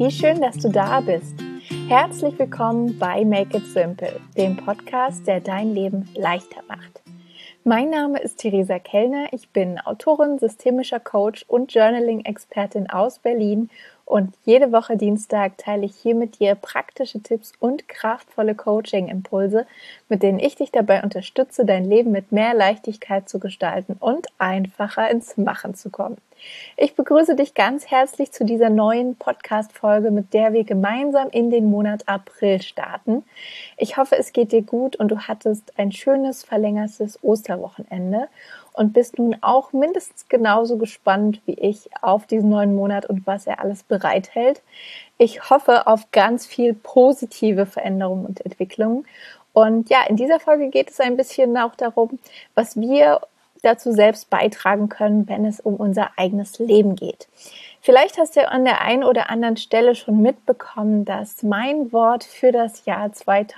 Wie schön, dass du da bist. Herzlich willkommen bei Make It Simple, dem Podcast, der dein Leben leichter macht. Mein Name ist Theresa Kellner, ich bin Autorin, systemischer Coach und Journaling-Expertin aus Berlin und jede Woche Dienstag teile ich hier mit dir praktische Tipps und kraftvolle Coaching-Impulse, mit denen ich dich dabei unterstütze, dein Leben mit mehr Leichtigkeit zu gestalten und einfacher ins Machen zu kommen. Ich begrüße dich ganz herzlich zu dieser neuen Podcast-Folge, mit der wir gemeinsam in den Monat April starten. Ich hoffe, es geht dir gut und du hattest ein schönes, verlängertes Osterwochenende und bist nun auch mindestens genauso gespannt wie ich auf diesen neuen Monat und was er alles bereithält. Ich hoffe auf ganz viel positive Veränderungen und Entwicklungen. Und ja, in dieser Folge geht es ein bisschen auch darum, was wir dazu selbst beitragen können, wenn es um unser eigenes Leben geht. Vielleicht hast du an der einen oder anderen Stelle schon mitbekommen, dass mein Wort für das Jahr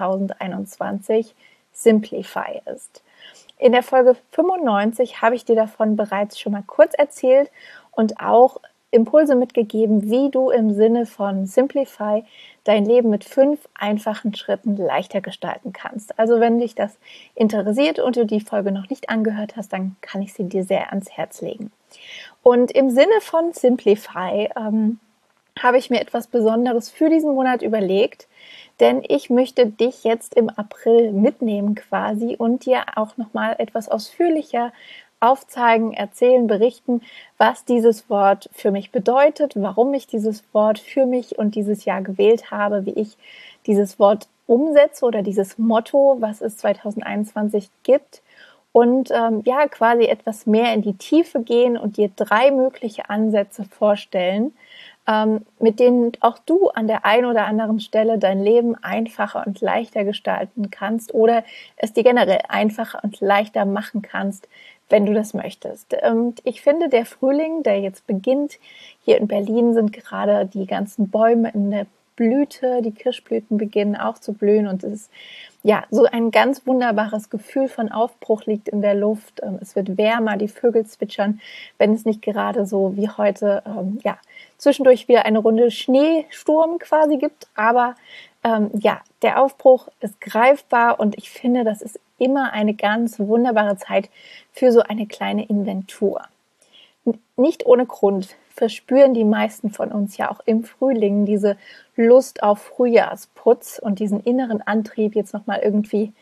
2021 Simplify ist. In der Folge 95 habe ich dir davon bereits schon mal kurz erzählt und auch Impulse mitgegeben, wie du im Sinne von Simplify dein Leben mit 5 einfachen Schritten leichter gestalten kannst. Also wenn dich das interessiert und du die Folge noch nicht angehört hast, dann kann ich sie dir sehr ans Herz legen. Und im Sinne von Simplify habe ich mir etwas Besonderes für diesen Monat überlegt, denn ich möchte dich jetzt im April mitnehmen quasi und dir auch nochmal etwas ausführlicher aufzeigen, erzählen, berichten, was dieses Wort für mich bedeutet, warum ich dieses Wort für mich und dieses Jahr gewählt habe, wie ich dieses Wort umsetze oder dieses Motto, was es 2021 gibt und quasi etwas mehr in die Tiefe gehen und dir 3 mögliche Ansätze vorstellen, mit denen auch du an der einen oder anderen Stelle dein Leben einfacher und leichter gestalten kannst oder es dir generell einfacher und leichter machen kannst, wenn du das möchtest. Und ich finde, der Frühling, der jetzt beginnt, hier in Berlin sind gerade die ganzen Bäume in der Blüte, die Kirschblüten beginnen auch zu blühen und es ist ja so ein ganz wunderbares Gefühl von Aufbruch liegt in der Luft. Es wird wärmer, die Vögel zwitschern, wenn es nicht gerade so wie heute zwischendurch wieder eine Runde Schneesturm quasi gibt, aber der Aufbruch ist greifbar und ich finde, das ist immer eine ganz wunderbare Zeit für so eine kleine Inventur. Nicht ohne Grund verspüren die meisten von uns ja auch im Frühling diese Lust auf Frühjahrsputz und diesen inneren Antrieb, jetzt nochmal irgendwie,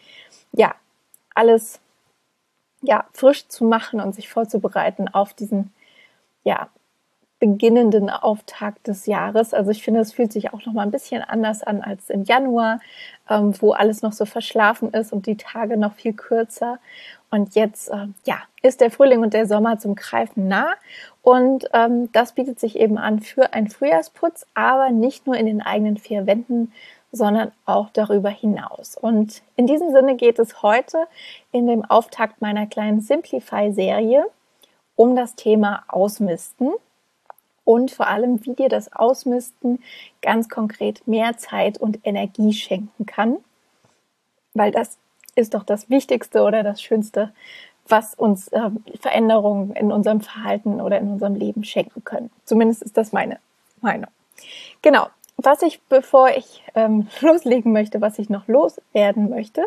alles, frisch zu machen und sich vorzubereiten auf diesen, beginnenden Auftakt des Jahres. Also ich finde, es fühlt sich auch noch mal ein bisschen anders an als im Januar, wo alles noch so verschlafen ist und die Tage noch viel kürzer. Und jetzt ist der Frühling und der Sommer zum Greifen nah. Und das bietet sich eben an für einen Frühjahrsputz, aber nicht nur in den eigenen 4 Wänden, sondern auch darüber hinaus. Und in diesem Sinne geht es heute in dem Auftakt meiner kleinen Simplify-Serie um das Thema Ausmisten. Und vor allem, wie dir das Ausmisten ganz konkret mehr Zeit und Energie schenken kann. Weil das ist doch das Wichtigste oder das Schönste, was uns Veränderungen in unserem Verhalten oder in unserem Leben schenken können. Zumindest ist das meine Meinung. Genau, bevor ich loslegen möchte, was ich noch loswerden möchte,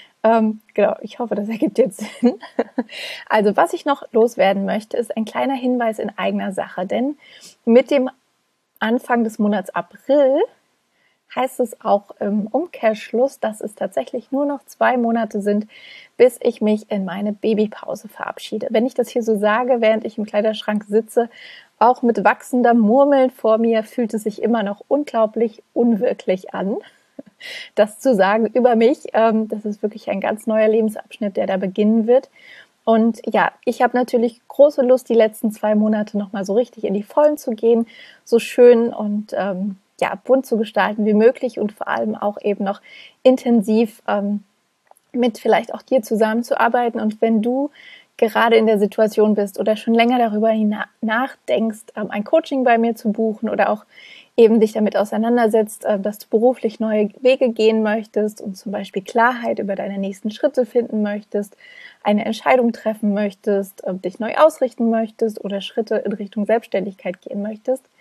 ich hoffe, das ergibt jetzt Sinn. Also, was ich noch loswerden möchte, ist ein kleiner Hinweis in eigener Sache, denn mit dem Anfang des Monats April heißt es auch im Umkehrschluss, dass es tatsächlich nur noch 2 Monate sind, bis ich mich in meine Babypause verabschiede. Wenn ich das hier so sage, während ich im Kleiderschrank sitze, auch mit wachsender Murmeln vor mir, fühlt es sich immer noch unglaublich unwirklich an. Das zu sagen über mich, das ist wirklich ein ganz neuer Lebensabschnitt, der da beginnen wird. Und ja, ich habe natürlich große Lust, die letzten 2 Monate nochmal so richtig in die Vollen zu gehen, so schön und bunt zu gestalten wie möglich und vor allem auch eben noch intensiv mit vielleicht auch dir zusammenzuarbeiten. Und wenn du gerade in der Situation bist oder schon länger darüber nachdenkst, ein Coaching bei mir zu buchen oder auch eben dich damit auseinandersetzt, dass du beruflich neue Wege gehen möchtest und zum Beispiel Klarheit über deine nächsten Schritte finden möchtest, eine Entscheidung treffen möchtest, dich neu ausrichten möchtest oder Schritte in Richtung Selbstständigkeit gehen möchtest,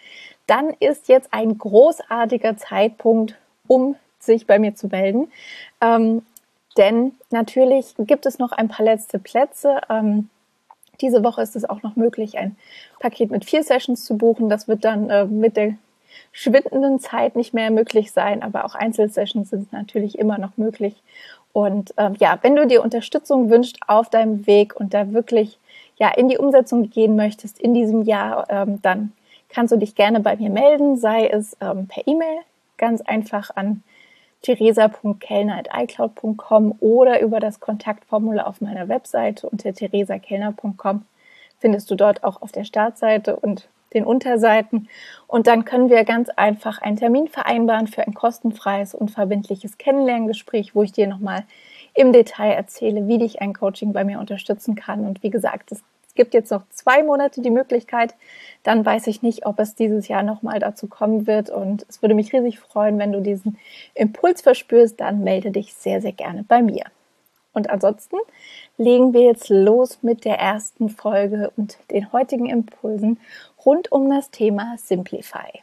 dann ist jetzt ein großartiger Zeitpunkt, um sich bei mir zu melden. Denn natürlich gibt es noch ein paar letzte Plätze. Diese Woche ist es auch noch möglich, ein Paket mit 4 Sessions zu buchen. Das wird dann mit der schwindenden Zeit nicht mehr möglich sein, aber auch Einzelsessions sind natürlich immer noch möglich. Und wenn du dir Unterstützung wünschst auf deinem Weg und da wirklich in die Umsetzung gehen möchtest in diesem Jahr, dann kannst du dich gerne bei mir melden, sei es per E-Mail, ganz einfach an theresa.kellner@icloud.com oder über das Kontaktformular auf meiner Webseite unter theresakellner.com. Findest du dort auch auf der Startseite und den Unterseiten. Und dann können wir ganz einfach einen Termin vereinbaren für ein kostenfreies und verbindliches Kennenlerngespräch, wo ich dir nochmal im Detail erzähle, wie dich ein Coaching bei mir unterstützen kann. Und wie gesagt, es gibt jetzt noch 2 Monate die Möglichkeit. Dann weiß ich nicht, ob es dieses Jahr nochmal dazu kommen wird. Und es würde mich riesig freuen, wenn du diesen Impuls verspürst. Dann melde dich sehr, sehr gerne bei mir. Und ansonsten legen wir jetzt los mit der ersten Folge und den heutigen Impulsen rund um das Thema Simplify.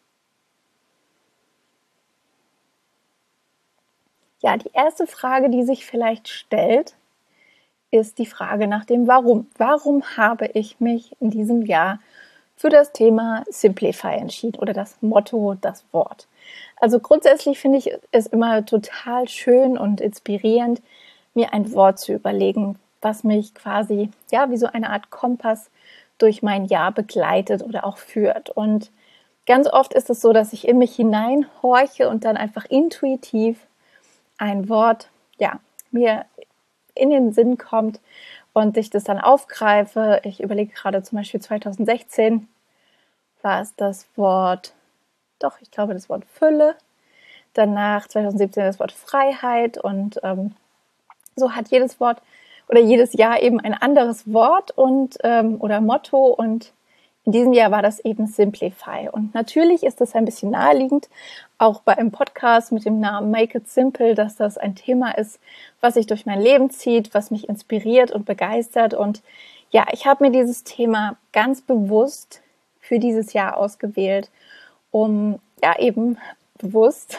Ja, die erste Frage, die sich vielleicht stellt, ist die Frage nach dem Warum. Warum habe ich mich in diesem Jahr für das Thema Simplify entschieden oder das Motto, das Wort? Also grundsätzlich finde ich es immer total schön und inspirierend, mir ein Wort zu überlegen, was mich quasi, wie so eine Art Kompass durch mein Jahr begleitet oder auch führt. Und ganz oft ist es so, dass ich in mich hineinhorche und dann einfach intuitiv ein Wort, mir in den Sinn kommt und ich das dann aufgreife. Ich überlege gerade zum Beispiel 2016 war es das Wort Fülle. Danach 2017 das Wort Freiheit und so hat jedes Wort oder jedes Jahr eben ein anderes Wort und oder Motto und in diesem Jahr war das eben Simplify. Und natürlich ist das ein bisschen naheliegend, auch bei einem Podcast mit dem Namen Make It Simple, dass das ein Thema ist, was sich durch mein Leben zieht, was mich inspiriert und begeistert. Und ich habe mir dieses Thema ganz bewusst für dieses Jahr ausgewählt, um eben bewusst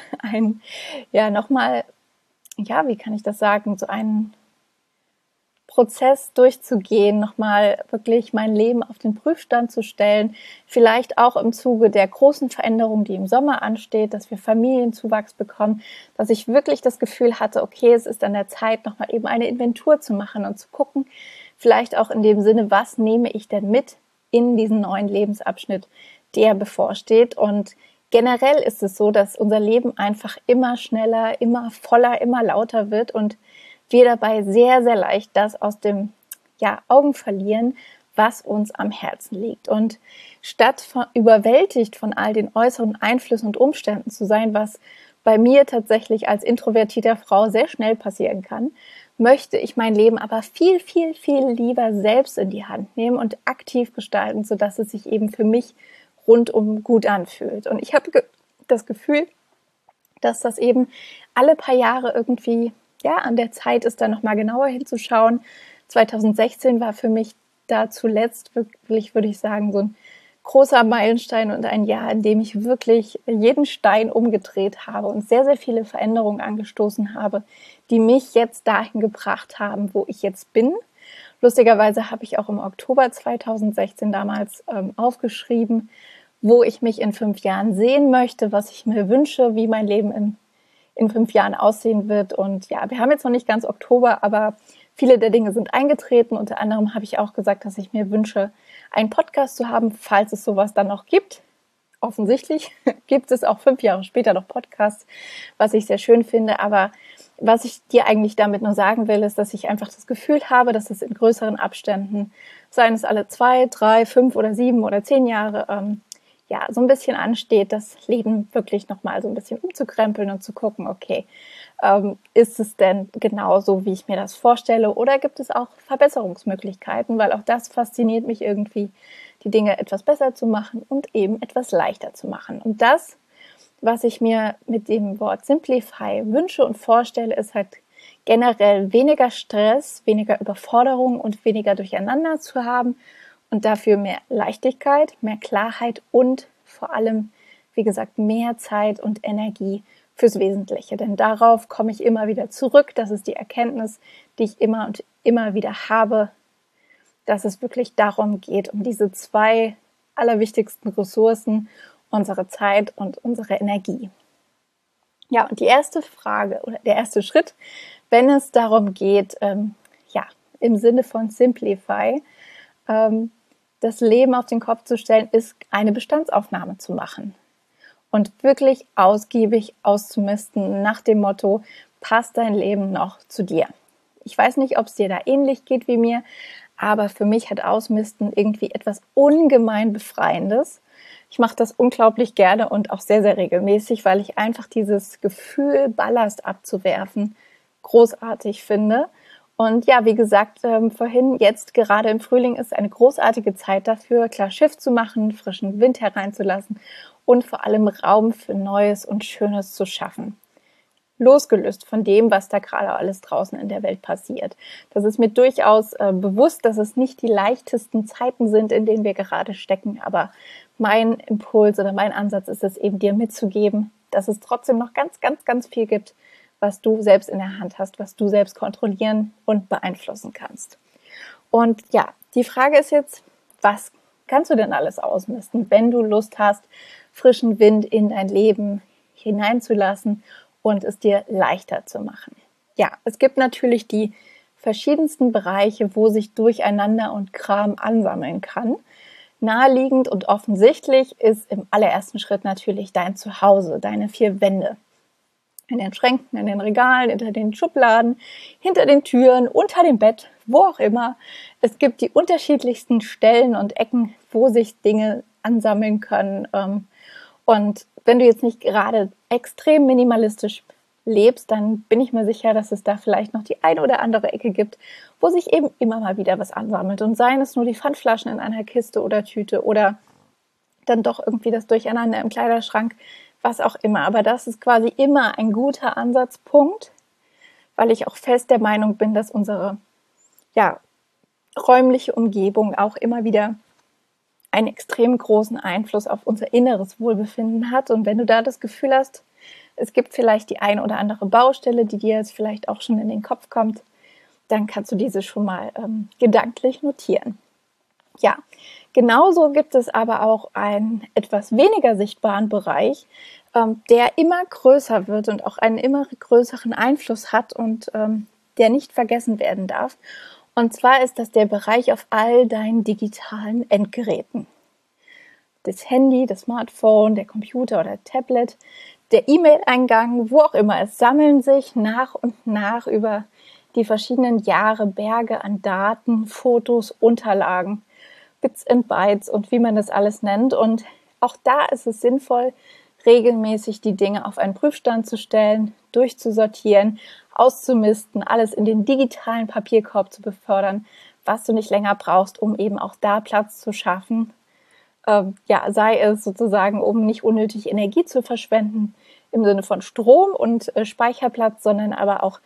wie kann ich das sagen, so einen Prozess durchzugehen, nochmal wirklich mein Leben auf den Prüfstand zu stellen, vielleicht auch im Zuge der großen Veränderung, die im Sommer ansteht, dass wir Familienzuwachs bekommen, dass ich wirklich das Gefühl hatte, okay, es ist an der Zeit, nochmal eben eine Inventur zu machen und zu gucken, vielleicht auch in dem Sinne, was nehme ich denn mit in diesen neuen Lebensabschnitt, der bevorsteht. Und generell ist es so, dass unser Leben einfach immer schneller, immer voller, immer lauter wird und wir dabei sehr, sehr leicht das aus dem Augen verlieren, was uns am Herzen liegt. Und statt überwältigt von all den äußeren Einflüssen und Umständen zu sein, was bei mir tatsächlich als introvertierter Frau sehr schnell passieren kann, möchte ich mein Leben aber viel, viel, viel lieber selbst in die Hand nehmen und aktiv gestalten, sodass es sich eben für mich rundum gut anfühlt. Und ich habe das Gefühl, dass das eben alle paar Jahre irgendwie an der Zeit ist, da nochmal genauer hinzuschauen. 2016 war für mich da zuletzt wirklich, würde ich sagen, so ein großer Meilenstein und ein Jahr, in dem ich wirklich jeden Stein umgedreht habe und sehr, sehr viele Veränderungen angestoßen habe, die mich jetzt dahin gebracht haben, wo ich jetzt bin. Lustigerweise habe ich auch im Oktober 2016 damals aufgeschrieben, wo ich mich in 5 Jahren sehen möchte, was ich mir wünsche, wie mein Leben in 5 Jahren aussehen wird. Und wir haben jetzt noch nicht ganz Oktober, aber viele der Dinge sind eingetreten. Unter anderem habe ich auch gesagt, dass ich mir wünsche, einen Podcast zu haben, falls es sowas dann noch gibt. Offensichtlich gibt es auch 5 Jahre später noch Podcasts, was ich sehr schön finde. Aber was ich dir eigentlich damit nur sagen will, ist, dass ich einfach das Gefühl habe, dass es in größeren Abständen, seien es alle 2, 3, 5 oder 7 oder 10 Jahre, so ein bisschen ansteht, das Leben wirklich nochmal so ein bisschen umzukrempeln und zu gucken, okay, ist es denn genauso, wie ich mir das vorstelle oder gibt es auch Verbesserungsmöglichkeiten, weil auch das fasziniert mich irgendwie, die Dinge etwas besser zu machen und eben etwas leichter zu machen. Und das, was ich mir mit dem Wort Simplify wünsche und vorstelle, ist halt generell weniger Stress, weniger Überforderung und weniger Durcheinander zu haben und dafür mehr Leichtigkeit, mehr Klarheit und vor allem, wie gesagt, mehr Zeit und Energie fürs Wesentliche. Denn darauf komme ich immer wieder zurück. Das ist die Erkenntnis, die ich immer und immer wieder habe, dass es wirklich darum geht, um diese zwei allerwichtigsten Ressourcen, unsere Zeit und unsere Energie. Ja, und die erste Frage oder der erste Schritt, wenn es darum geht, im Sinne von Simplify, das Leben auf den Kopf zu stellen, ist eine Bestandsaufnahme zu machen und wirklich ausgiebig auszumisten nach dem Motto, passt dein Leben noch zu dir? Ich weiß nicht, ob es dir da ähnlich geht wie mir, aber für mich hat Ausmisten irgendwie etwas ungemein Befreiendes. Ich mache das unglaublich gerne und auch sehr, sehr regelmäßig, weil ich einfach dieses Gefühl, Ballast abzuwerfen, großartig finde. Und ja, wie gesagt, vorhin, jetzt gerade im Frühling ist eine großartige Zeit dafür, klar Schiff zu machen, frischen Wind hereinzulassen und vor allem Raum für Neues und Schönes zu schaffen. Losgelöst von dem, was da gerade alles draußen in der Welt passiert. Das ist mir durchaus bewusst, dass es nicht die leichtesten Zeiten sind, in denen wir gerade stecken, aber mein Impuls oder mein Ansatz ist es eben, dir mitzugeben, dass es trotzdem noch ganz, ganz, ganz viel gibt, was du selbst in der Hand hast, was du selbst kontrollieren und beeinflussen kannst. Und ja, die Frage ist jetzt, was kannst du denn alles ausmisten, wenn du Lust hast, frischen Wind in dein Leben hineinzulassen und es dir leichter zu machen? Ja, es gibt natürlich die verschiedensten Bereiche, wo sich Durcheinander und Kram ansammeln kann. Naheliegend und offensichtlich ist im allerersten Schritt natürlich dein Zuhause, deine vier Wände. In den Schränken, in den Regalen, hinter den Schubladen, hinter den Türen, unter dem Bett, wo auch immer. Es gibt die unterschiedlichsten Stellen und Ecken, wo sich Dinge ansammeln können. Und wenn du jetzt nicht gerade extrem minimalistisch lebst, dann bin ich mir sicher, dass es da vielleicht noch die eine oder andere Ecke gibt, wo sich eben immer mal wieder was ansammelt. Und seien es nur die Pfandflaschen in einer Kiste oder Tüte oder dann doch irgendwie das Durcheinander im Kleiderschrank, was auch immer. Aber das ist quasi immer ein guter Ansatzpunkt, weil ich auch fest der Meinung bin, dass unsere räumliche Umgebung auch immer wieder einen extrem großen Einfluss auf unser inneres Wohlbefinden hat. Und wenn du da das Gefühl hast, es gibt vielleicht die ein oder andere Baustelle, die dir jetzt vielleicht auch schon in den Kopf kommt, dann kannst du diese schon mal gedanklich notieren. Ja, genauso gibt es aber auch einen etwas weniger sichtbaren Bereich, der immer größer wird und auch einen immer größeren Einfluss hat und der nicht vergessen werden darf. Und zwar ist das der Bereich auf all deinen digitalen Endgeräten. Das Handy, das Smartphone, der Computer oder Tablet, der E-Mail-Eingang, wo auch immer. Es sammeln sich nach und nach über die verschiedenen Jahre Berge an Daten, Fotos, Unterlagen, Bits and Bytes und wie man das alles nennt. Und auch da ist es sinnvoll, regelmäßig die Dinge auf einen Prüfstand zu stellen, durchzusortieren, auszumisten, alles in den digitalen Papierkorb zu befördern, was du nicht länger brauchst, um eben auch da Platz zu schaffen. Sei es sozusagen, um nicht unnötig Energie zu verschwenden im Sinne von Strom und Speicherplatz, sondern aber auch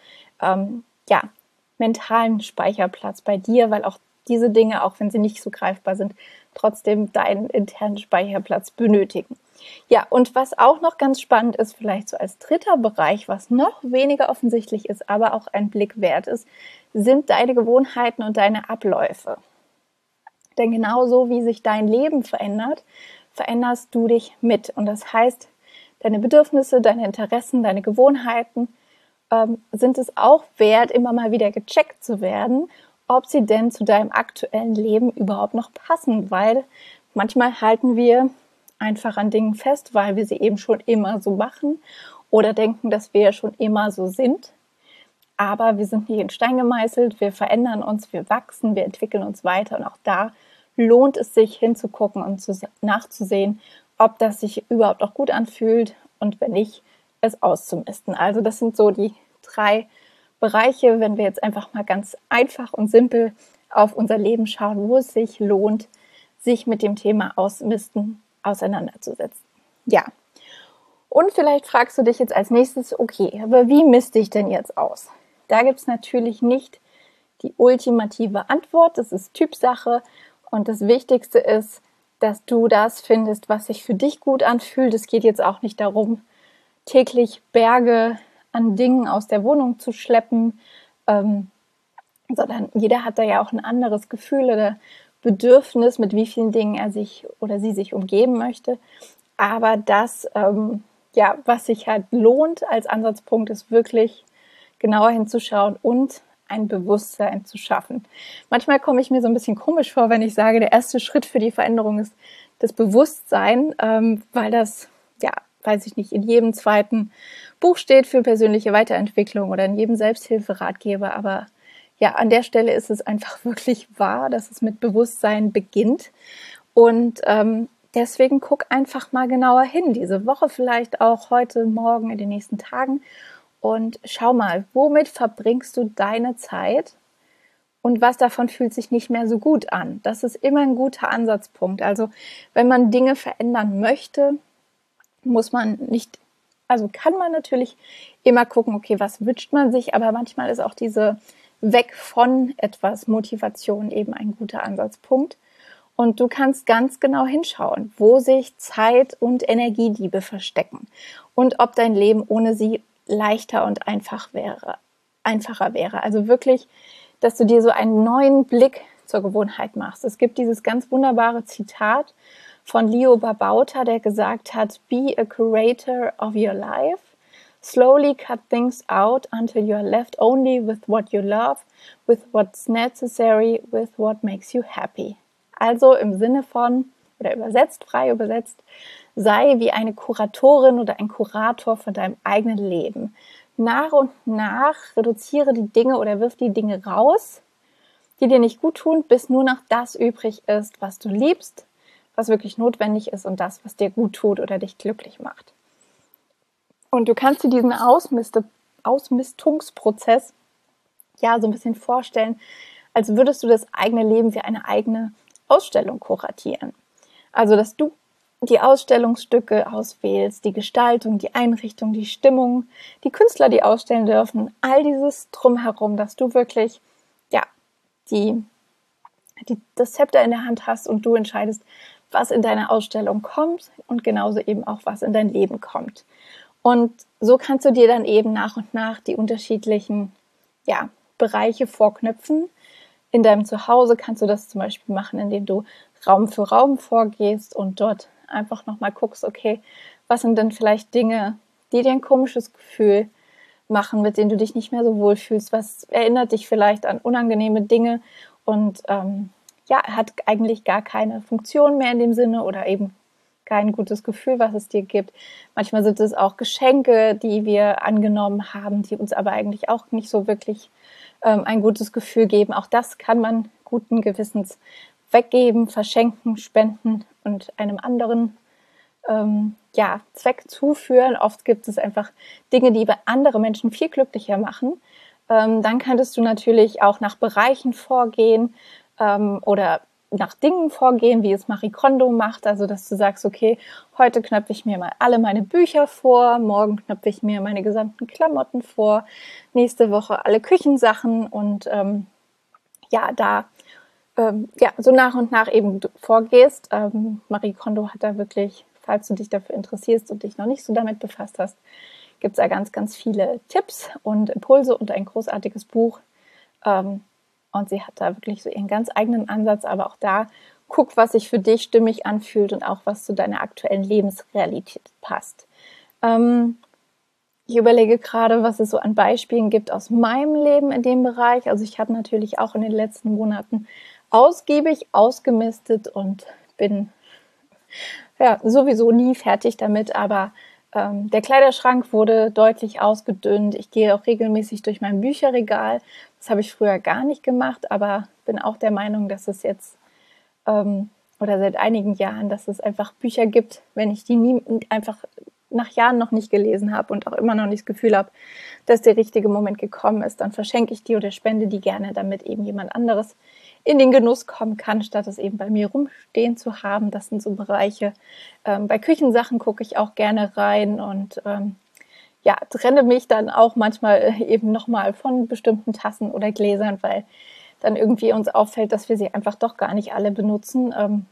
mentalen Speicherplatz bei dir, weil auch diese Dinge, auch wenn sie nicht so greifbar sind, trotzdem deinen internen Speicherplatz benötigen. Ja, und was auch noch ganz spannend ist, vielleicht so als dritter Bereich, was noch weniger offensichtlich ist, aber auch ein Blick wert ist, sind deine Gewohnheiten und deine Abläufe. Denn genauso wie sich dein Leben verändert, veränderst du dich mit. Und das heißt, deine Bedürfnisse, deine Interessen, deine Gewohnheiten sind es auch wert, immer mal wieder gecheckt zu werden, ob sie denn zu deinem aktuellen Leben überhaupt noch passen. Weil manchmal halten wir einfach an Dingen fest, weil wir sie eben schon immer so machen oder denken, dass wir schon immer so sind. Aber wir sind nicht in Stein gemeißelt, wir verändern uns, wir wachsen, wir entwickeln uns weiter und auch da lohnt es sich hinzugucken und nachzusehen, ob das sich überhaupt auch gut anfühlt und wenn nicht, es auszumisten. Also das sind so die 3 Bereiche, wenn wir jetzt einfach mal ganz einfach und simpel auf unser Leben schauen, wo es sich lohnt, sich mit dem Thema Ausmisten auseinanderzusetzen. Ja, und vielleicht fragst du dich jetzt als nächstes, okay, aber wie misste ich denn jetzt aus? Da gibt es natürlich nicht die ultimative Antwort, das ist Typsache und das Wichtigste ist, dass du das findest, was sich für dich gut anfühlt. Es geht jetzt auch nicht darum, täglich Berge an Dingen aus der Wohnung zu schleppen, sondern jeder hat da ja auch ein anderes Gefühl oder Bedürfnis, mit wie vielen Dingen er sich oder sie sich umgeben möchte. Aber das, was sich halt lohnt als Ansatzpunkt, ist wirklich genauer hinzuschauen und ein Bewusstsein zu schaffen. Manchmal komme ich mir so ein bisschen komisch vor, wenn ich sage, der erste Schritt für die Veränderung ist das Bewusstsein, weil das, weiß ich nicht, in jedem zweiten Buch steht für persönliche Weiterentwicklung oder in jedem Selbsthilferatgeber. Aber ja, an der Stelle ist es einfach wirklich wahr, dass es mit Bewusstsein beginnt. Und deswegen guck einfach mal genauer hin, diese Woche vielleicht auch, heute, morgen, in den nächsten Tagen. Und schau mal, womit verbringst du deine Zeit und was davon fühlt sich nicht mehr so gut an? Das ist immer ein guter Ansatzpunkt. Also wenn man Dinge verändern möchte, kann man natürlich immer gucken, okay, was wünscht man sich, aber manchmal ist auch diese weg von etwas Motivation eben ein guter Ansatzpunkt. Und du kannst ganz genau hinschauen, wo sich Zeit und Energiediebe verstecken und ob dein Leben ohne sie leichter und einfacher wäre. Also wirklich, dass du dir so einen neuen Blick zur Gewohnheit machst. Es gibt dieses ganz wunderbare Zitat von Leo Babauta, der gesagt hat, be a curator of your life. Slowly cut things out until you are left only with what you love, with what's necessary, with what makes you happy. Also im Sinne von, oder frei übersetzt, sei wie eine Kuratorin oder ein Kurator von deinem eigenen Leben. Nach und nach reduziere die Dinge oder wirf die Dinge raus, die dir nicht gut tun, bis nur noch das übrig ist, was du liebst, was wirklich notwendig ist und das, was dir gut tut oder dich glücklich macht. Und du kannst dir diesen Ausmistungsprozess so ein bisschen vorstellen, als würdest du das eigene Leben wie eine eigene Ausstellung kuratieren. Also, dass du die Ausstellungsstücke auswählst, die Gestaltung, die Einrichtung, die Stimmung, die Künstler, die ausstellen dürfen, all dieses Drumherum, dass du wirklich, das Zepter in der Hand hast und du entscheidest, was in deine Ausstellung kommt und genauso eben auch, was in dein Leben kommt. Und so kannst du dir dann eben nach und nach die unterschiedlichen, Bereiche vorknüpfen. In deinem Zuhause kannst du das zum Beispiel machen, indem du Raum für Raum vorgehst und dort einfach nochmal guckst, okay, was sind denn vielleicht Dinge, die dir ein komisches Gefühl machen, mit denen du dich nicht mehr so wohlfühlst, was erinnert dich vielleicht an unangenehme Dinge und hat eigentlich gar keine Funktion mehr in dem Sinne oder eben kein gutes Gefühl, was es dir gibt. Manchmal sind es auch Geschenke, die wir angenommen haben, die uns aber eigentlich auch nicht so wirklich ein gutes Gefühl geben. Auch das kann man guten Gewissens weggeben, verschenken, spenden und einem anderen Zweck zuführen. Oft gibt es einfach Dinge, die andere Menschen viel glücklicher machen. Dann könntest du natürlich auch nach Bereichen vorgehen oder nach Dingen vorgehen, wie es Marie Kondo macht. Also, dass du sagst, okay, heute knöpfe ich mir mal alle meine Bücher vor, morgen knöpfe ich mir meine gesamten Klamotten vor, nächste Woche alle Küchensachen und so nach und nach eben vorgehst. Marie Kondo hat da wirklich, falls du dich dafür interessierst und dich noch nicht so damit befasst hast, gibt es da ganz, ganz viele Tipps und Impulse und ein großartiges Buch. Und sie hat da wirklich so ihren ganz eigenen Ansatz, aber auch da guck, was sich für dich stimmig anfühlt und auch was zu deiner aktuellen Lebensrealität passt. Ich überlege gerade, was es so an Beispielen gibt aus meinem Leben in dem Bereich. Also ich habe natürlich auch in den letzten Monaten ausgiebig ausgemistet und bin sowieso nie fertig damit, aber der Kleiderschrank wurde deutlich ausgedünnt. Ich gehe auch regelmäßig durch mein Bücherregal. Das habe ich früher gar nicht gemacht, aber bin auch der Meinung, dass es jetzt oder seit einigen Jahren, dass es einfach Bücher gibt, wenn ich die einfach nach Jahren noch nicht gelesen habe und auch immer noch nicht das Gefühl habe, dass der richtige Moment gekommen ist, dann verschenke ich die oder spende die gerne, damit eben jemand anderes in den Genuss kommen kann, statt es eben bei mir rumstehen zu haben. Das sind so Bereiche. Bei Küchensachen gucke ich auch gerne rein und trenne mich dann auch manchmal eben nochmal von bestimmten Tassen oder Gläsern, weil dann irgendwie uns auffällt, dass wir sie einfach doch gar nicht alle benutzen.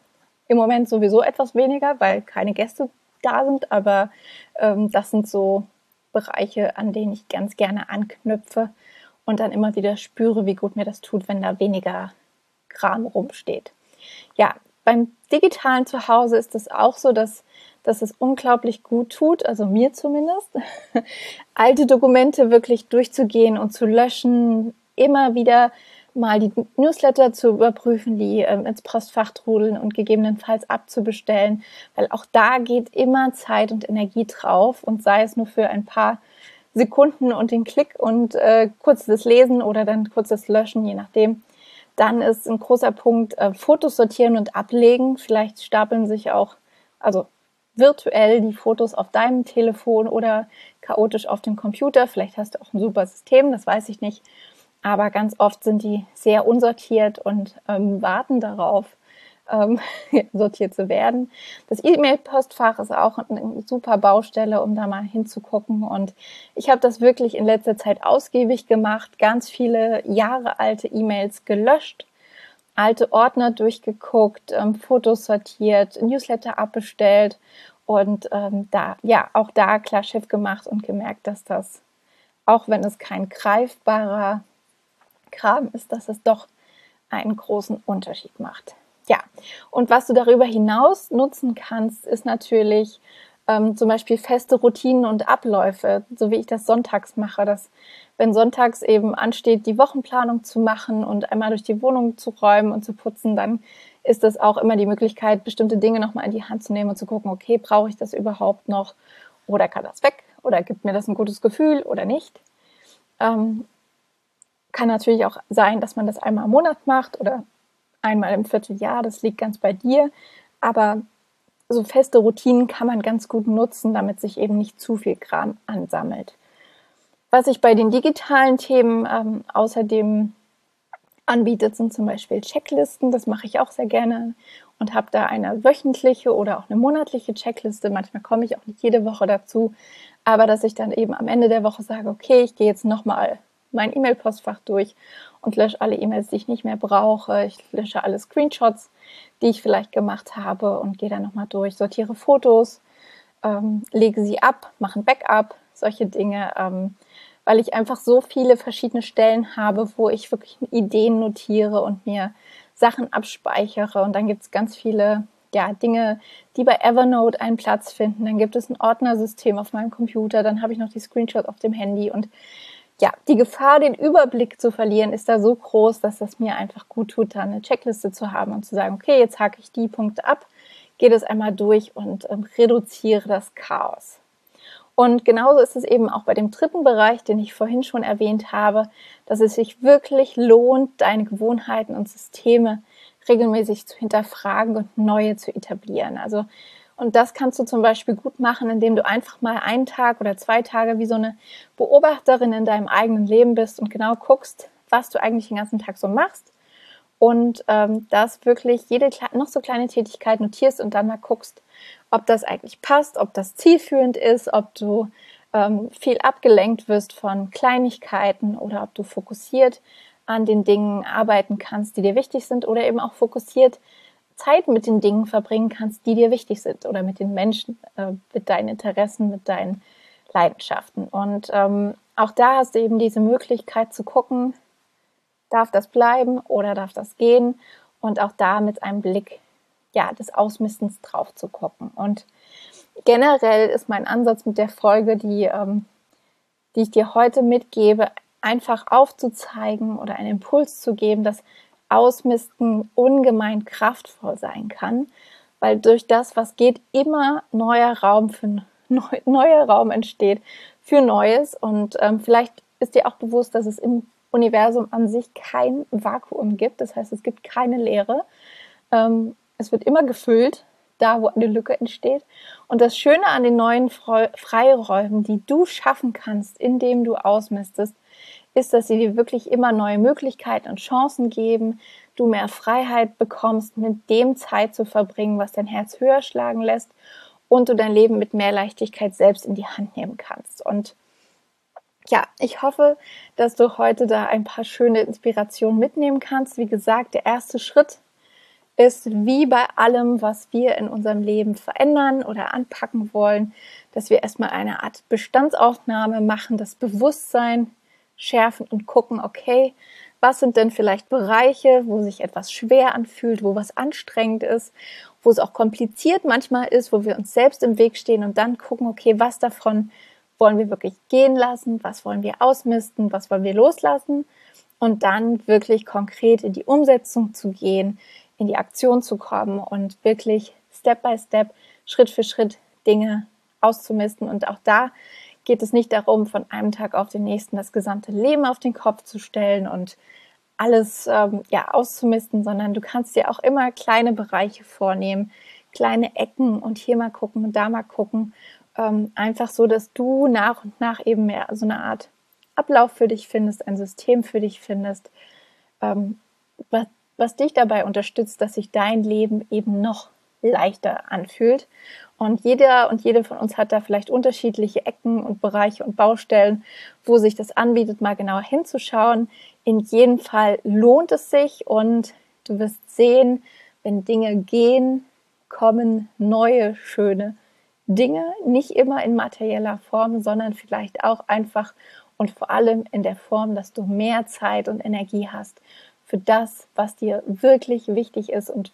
im Moment sowieso etwas weniger, weil keine Gäste da sind, aber das sind so Bereiche, an denen ich ganz gerne anknüpfe und dann immer wieder spüre, wie gut mir das tut, wenn da weniger Kram rumsteht. Ja, beim digitalen Zuhause ist es auch so, dass es unglaublich gut tut, also mir zumindest, alte Dokumente wirklich durchzugehen und zu löschen, immer wieder mal die Newsletter zu überprüfen, die ins Postfach trudeln und gegebenenfalls abzubestellen, weil auch da geht immer Zeit und Energie drauf und sei es nur für ein paar Sekunden und den Klick und kurz das Lesen oder dann kurz das Löschen, je nachdem. Dann ist ein großer Punkt Fotos sortieren und ablegen. Vielleicht stapeln sich auch, also virtuell die Fotos auf deinem Telefon oder chaotisch auf dem Computer. Vielleicht hast du auch ein super System, das weiß ich nicht. Aber ganz oft sind die sehr unsortiert und warten darauf, sortiert zu werden. Das E-Mail-Postfach ist auch eine super Baustelle, um da mal hinzugucken. Und ich habe das wirklich in letzter Zeit ausgiebig gemacht, ganz viele Jahre alte E-Mails gelöscht, alte Ordner durchgeguckt, Fotos sortiert, Newsletter abbestellt und auch da klar Schiff gemacht und gemerkt, dass das, auch wenn es kein greifbarer Kram ist, dass es doch einen großen Unterschied macht. Ja, und was du darüber hinaus nutzen kannst, ist natürlich zum Beispiel feste Routinen und Abläufe, so wie ich das sonntags mache, dass wenn sonntags eben ansteht, die Wochenplanung zu machen und einmal durch die Wohnung zu räumen und zu putzen, dann ist das auch immer die Möglichkeit, bestimmte Dinge nochmal in die Hand zu nehmen und zu gucken, okay, brauche ich das überhaupt noch oder kann das weg oder gibt mir das ein gutes Gefühl oder nicht. Kann natürlich auch sein, dass man das einmal im Monat macht oder einmal im Vierteljahr, das liegt ganz bei dir, aber so feste Routinen kann man ganz gut nutzen, damit sich eben nicht zu viel Kram ansammelt. Was ich bei den digitalen Themen außerdem anbietet, sind zum Beispiel Checklisten. Das mache ich auch sehr gerne und habe da eine wöchentliche oder auch eine monatliche Checkliste. Manchmal komme ich auch nicht jede Woche dazu, aber dass ich dann eben am Ende der Woche sage, okay, ich gehe jetzt nochmal mein E-Mail-Postfach durch und lösche alle E-Mails, die ich nicht mehr brauche. Ich lösche alle Screenshots, die ich vielleicht gemacht habe und gehe dann nochmal durch, sortiere Fotos, lege sie ab, mache ein Backup, solche Dinge, weil ich einfach so viele verschiedene Stellen habe, wo ich wirklich Ideen notiere und mir Sachen abspeichere. Und dann gibt es ganz viele Dinge, die bei Evernote einen Platz finden. Dann gibt es ein Ordnersystem auf meinem Computer, dann habe ich noch die Screenshots auf dem Handy und ja, die Gefahr, den Überblick zu verlieren, ist da so groß, dass es mir einfach gut tut, da eine Checkliste zu haben und zu sagen, okay, jetzt hake ich die Punkte ab, gehe das einmal durch und reduziere das Chaos. Und genauso ist es eben auch bei dem dritten Bereich, den ich vorhin schon erwähnt habe, dass es sich wirklich lohnt, deine Gewohnheiten und Systeme regelmäßig zu hinterfragen und neue zu etablieren. Und das kannst du zum Beispiel gut machen, indem du einfach mal einen Tag oder 2 Tage wie so eine Beobachterin in deinem eigenen Leben bist und genau guckst, was du eigentlich den ganzen Tag so machst und das wirklich jede noch so kleine Tätigkeit notierst und dann mal guckst, ob das eigentlich passt, ob das zielführend ist, ob du viel abgelenkt wirst von Kleinigkeiten oder ob du fokussiert an den Dingen arbeiten kannst, die dir wichtig sind oder eben auch fokussiert Zeit mit den Dingen verbringen kannst, die dir wichtig sind oder mit den Menschen, mit deinen Interessen, mit deinen Leidenschaften. Und auch da hast du eben diese Möglichkeit zu gucken, darf das bleiben oder darf das gehen? Und auch da mit einem Blick des Ausmistens drauf zu gucken. Und generell ist mein Ansatz mit der Folge, die ich dir heute mitgebe, einfach aufzuzeigen oder einen Impuls zu geben, dass Ausmisten ungemein kraftvoll sein kann, weil durch das, was geht, immer neuer Raum entsteht für Neues. Und vielleicht ist dir auch bewusst, dass es im Universum an sich kein Vakuum gibt. Das heißt, es gibt keine Leere. Es wird immer gefüllt, da wo eine Lücke entsteht. Und das Schöne an den neuen Freiräumen, die du schaffen kannst, indem du ausmistest, ist, dass sie dir wirklich immer neue Möglichkeiten und Chancen geben, du mehr Freiheit bekommst, mit dem Zeit zu verbringen, was dein Herz höher schlagen lässt und du dein Leben mit mehr Leichtigkeit selbst in die Hand nehmen kannst. Und ja, ich hoffe, dass du heute da ein paar schöne Inspirationen mitnehmen kannst. Wie gesagt, der erste Schritt ist wie bei allem, was wir in unserem Leben verändern oder anpacken wollen, dass wir erstmal eine Art Bestandsaufnahme machen, das Bewusstsein schärfen und gucken, okay, was sind denn vielleicht Bereiche, wo sich etwas schwer anfühlt, wo was anstrengend ist, wo es auch kompliziert manchmal ist, wo wir uns selbst im Weg stehen und dann gucken, okay, was davon wollen wir wirklich gehen lassen, was wollen wir ausmisten, was wollen wir loslassen und dann wirklich konkret in die Umsetzung zu gehen, in die Aktion zu kommen und wirklich Step by Step, Schritt für Schritt Dinge auszumisten. Und auch da geht es nicht darum, von einem Tag auf den nächsten das gesamte Leben auf den Kopf zu stellen und alles auszumisten, sondern du kannst dir auch immer kleine Bereiche vornehmen, kleine Ecken und hier mal gucken und da mal gucken. Einfach so, dass du nach und nach eben mehr so eine Art Ablauf für dich findest, ein System für dich findest, was dich dabei unterstützt, dass sich dein Leben eben noch leichter anfühlt. Und jeder und jede von uns hat da vielleicht unterschiedliche Ecken und Bereiche und Baustellen, wo sich das anbietet, mal genauer hinzuschauen. In jedem Fall lohnt es sich und du wirst sehen, wenn Dinge gehen, kommen neue, schöne Dinge, nicht immer in materieller Form, sondern vielleicht auch einfach und vor allem in der Form, dass du mehr Zeit und Energie hast für das, was dir wirklich wichtig ist und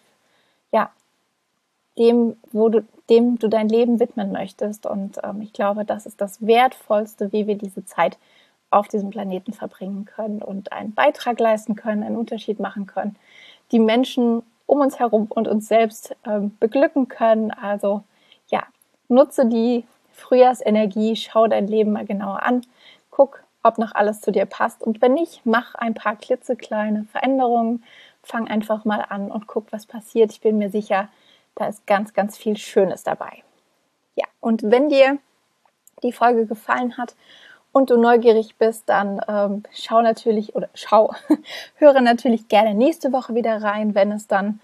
dem du dein Leben widmen möchtest. Und ich glaube, das ist das Wertvollste, wie wir diese Zeit auf diesem Planeten verbringen können und einen Beitrag leisten können, einen Unterschied machen können, die Menschen um uns herum und uns selbst beglücken können. Also nutze die Frühjahrsenergie, schau dein Leben mal genauer an, guck, ob noch alles zu dir passt und wenn nicht, mach ein paar klitzekleine Veränderungen, fang einfach mal an und guck, was passiert. Ich bin mir sicher, da ist ganz, ganz viel Schönes dabei. Ja, und wenn dir die Folge gefallen hat und du neugierig bist, dann höre natürlich gerne nächste Woche wieder rein, wenn es dann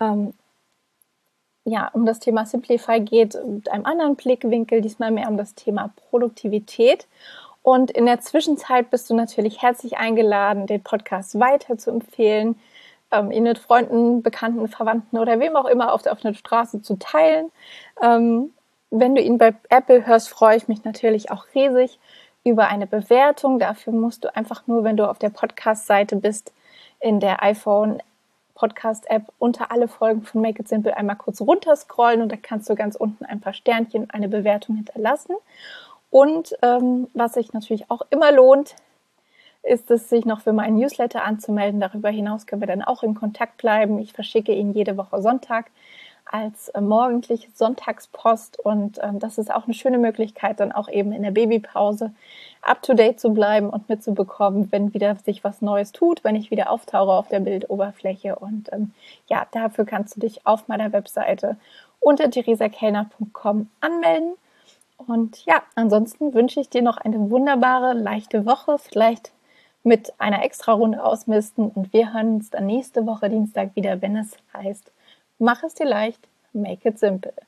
um das Thema Simplify geht, mit einem anderen Blickwinkel, diesmal mehr um das Thema Produktivität. Und in der Zwischenzeit bist du natürlich herzlich eingeladen, den Podcast weiter zu empfehlen, ihn mit Freunden, Bekannten, Verwandten oder wem auch immer auf der offenen Straße zu teilen. Wenn du ihn bei Apple hörst, freue ich mich natürlich auch riesig über eine Bewertung. Dafür musst du einfach nur, wenn du auf der Podcast-Seite bist, in der iPhone Podcast-App unter alle Folgen von Make It Simple einmal kurz runterscrollen und da kannst du ganz unten ein paar Sternchen und eine Bewertung hinterlassen. Und was sich natürlich auch immer lohnt, ist es, sich noch für meinen Newsletter anzumelden. Darüber hinaus können wir dann auch in Kontakt bleiben. Ich verschicke ihn jede Woche Sonntag als morgendliche Sonntagspost und das ist auch eine schöne Möglichkeit, dann auch eben in der Babypause up-to-date zu bleiben und mitzubekommen, wenn wieder sich was Neues tut, wenn ich wieder auftauche auf der Bildoberfläche und dafür kannst du dich auf meiner Webseite unter theresakellner.com anmelden. Und ansonsten wünsche ich dir noch eine wunderbare, leichte Woche, vielleicht mit einer extra Runde ausmisten und wir hören uns dann nächste Woche Dienstag wieder, wenn es heißt, mach es dir leicht, make it simple.